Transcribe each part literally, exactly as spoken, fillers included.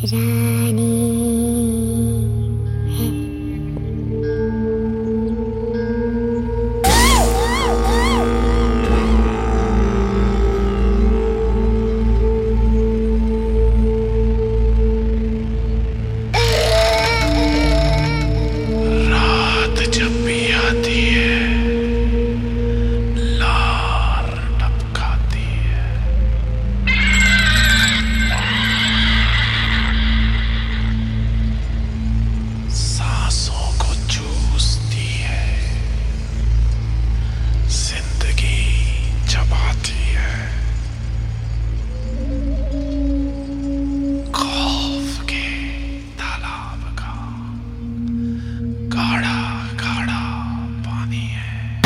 रानी है। रात जब भी आती है लार टपकाती है, सांसों को चूसती है, जिंदगी चबाती है। खौफ के तालाब का गाढ़ा गाढ़ा पानी है,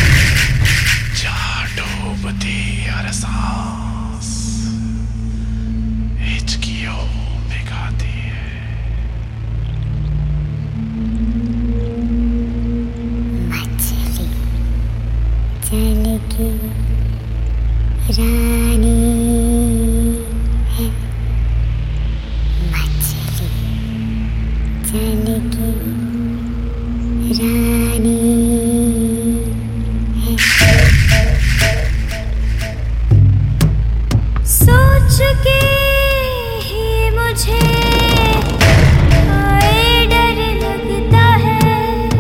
जहाँ डूबती हर सांस हिचकियों में गाती है। मछली जल की रानी है। मछली जल की रानी है। सोच के ही मुझे हाय डर लगता है,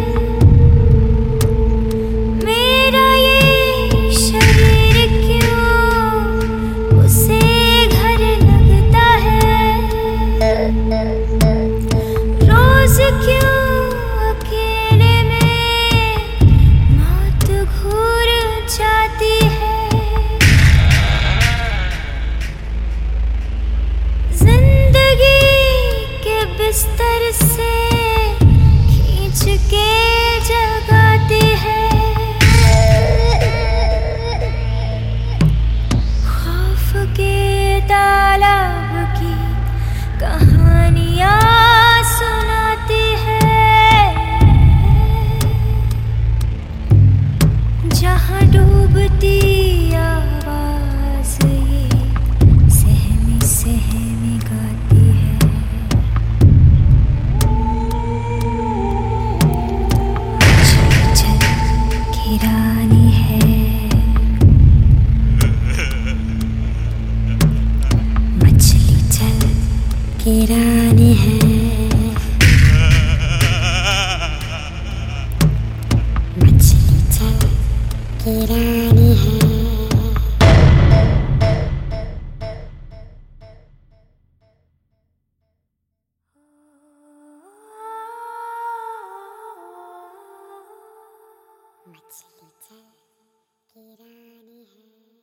मेरा ये शरीर क्यों उसे घर लगता है। रोज क्यों अकेले में मौत घूर जाती है। जिंदगी के बिस्तर से खींच के जगाती है। खौफ के तालाब की कहानियां सुनाती है, जहाँ डूबती आवाज ये सहमी सहमी गाती है। मछली जल की रानी है। मछली जल की रानी है। मछली जल की रानी है। मछली जल की रानी है।